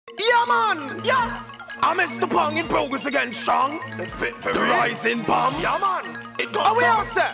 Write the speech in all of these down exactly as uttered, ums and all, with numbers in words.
Yeah, man. Yeah. I missed the pong in progress again, strong. Fit for the rising bomb. Yeah, man. It goes. How we all set?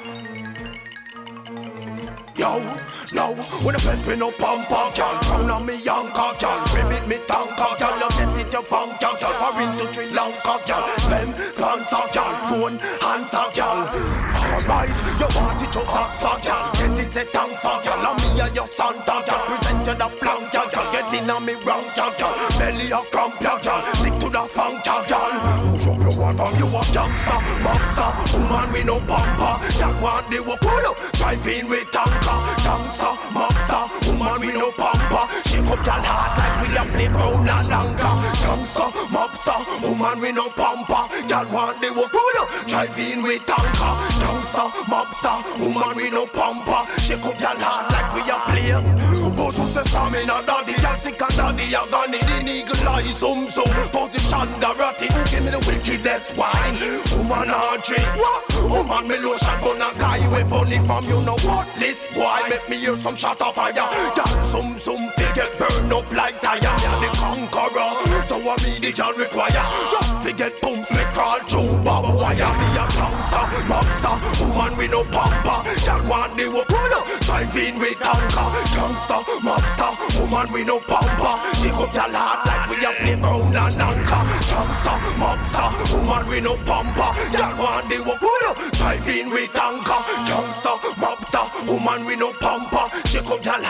Yo, no, when I pep in no pump up, y'all crown on me young cock, y'all ribbit me tongue cock, y'all you get it your funk, y'all for into Sri Lanka, y'all spam, sponsor, y'all phone, hands up, y'all. Alright, you want it your socks for y'all, get it your tongues for y'all, and me and your son, y'all present you the plank, y'all get in on me wrong, y'all belly a crump, y'all stick to the funk, y'all push up your one from you a youngster, monster, woman with no bumper, y'all want the work, drive in with tongue. Gangsta, mobster, woman we no pamper. Shake up y'all heart like we a play brown and anchor. Gangsta, mobster, woman we no pamper. Y'all want the work, drive in with tanker. Gangsta, mobster, woman we no pamper. Shake up y'all heart like we a play. But who say stamina daddy, y'all sick and daddy a gun in the eagle eye, sum sum. Position the ratty, who give me the wickedest wine? Woman a drink, what? Woman me lotion gonna guy way funny from you know what? List boy, make me hear some shot of fire. Y'all some some figure burn up like tire. Yeah, the conqueror, so what me the y'all require? Just forget booms, me crawl through barbed wire. Me a gangster, mobster, woman we no pamper. Y'all want the work, drive in with tanker. Gangster, mobster, woman we no pamper. Shake up y'all heart like we a play brown and anchor. Gangster, mobster, woman we no pamper. Y'all want the work, drive in with tanker. Gangster, mobster, woman we no pamper. Shake up y'all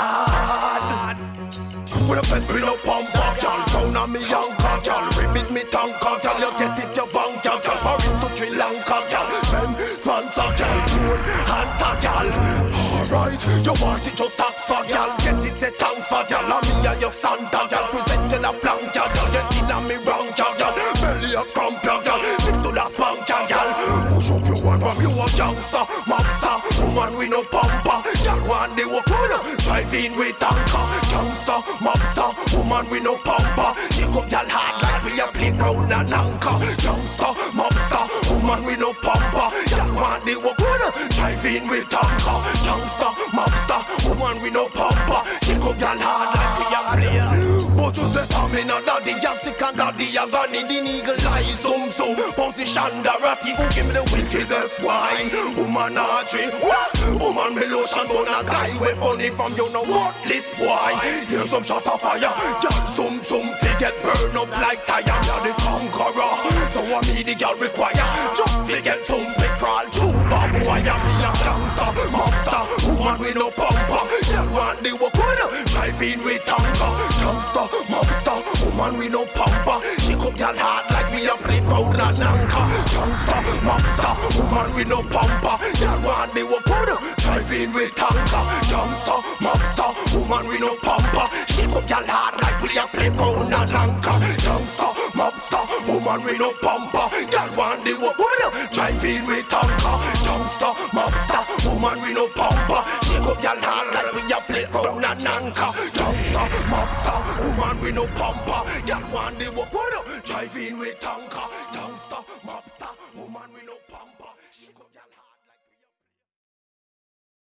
hard. With a pet we no pamper. Y'all crown on me anchor. Y'all ribbit me tanker. Y'all you get it your vank. Y'all for into Sri Lanka. Y'all fem sponsor. Y'all phone answer. Y'all alright. You want it your socks for y'all. Get it your thanks for y'all. And me and your Santa. Y'all presenting a plank. Y'all get in on me wrong. Y'all belly a crump. Y'all stick to the spank. Y'all push up your one from you a gangster, mobster, woman we no pamper. Y'all want the work, drive in with tanker. Gangster, mobster, woman we no pamper. Shake up y'all heart like we a play brown and anchor. Gangster, mobster, woman we no pamper. Y'all want the work, drive in with tanker. Gangster, mobster, woman we no pamper. Shake up y'all heart like we a play. But you say something on daddy, y'all sick and daddy, y'all gone in the eagle eye, zoom zoom. Position the ratty, who give me the wickedest wine? Woman a drink, what? Woman me lotion, but a guy way funny from you know what? List boy, here's some shot of fire. Y'all zoom zoom, they get burn up like tire. You're the conqueror, so what me the y'all require? Just forget thumbs, me crawl through barbed wire. Me a gangster, mobster, woman with no pumper. Y'all want the work, drive in with tanker. Gangster, mobster, woman with no pumper. Shake up y'all heart like we a play brown and anchor. Gangster, mobster, woman with no pumper. Y'all want the work, drive in with tanker. Gangster, mobster, woman with no pumper. Shake up y'all heart like we a play brown and anchor. Gangster, mobster, woman with no pumper. Y'all want the work, drive in with tanker. Gangster, mobster, woman with no pumper. Shake up y'all heart like we a play brown and anchor. Gangster, mobster, woman with no pumper. Y'all want the work, drive in with tanker.